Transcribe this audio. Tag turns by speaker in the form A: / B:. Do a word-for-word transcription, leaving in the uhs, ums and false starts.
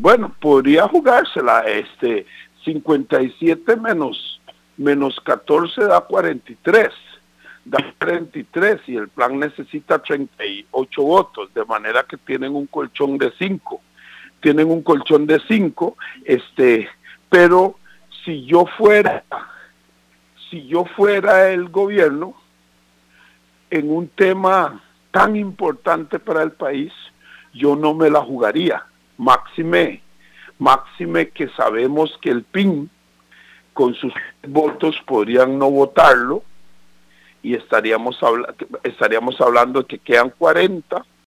A: bueno, podría jugársela, este, cincuenta y siete menos, menos catorce da cuarenta y tres, da cuarenta y tres y el plan necesita treinta y ocho votos, de manera que tienen un colchón de cinco, tienen un colchón de cinco, este, pero si yo fuera, si yo fuera el gobierno, en un tema tan importante para el país, yo no me la jugaría. Máxime, máxime que sabemos que el P I N con sus votos podrían no votarlo y estaríamos, habla estaríamos hablando de que quedan cuarenta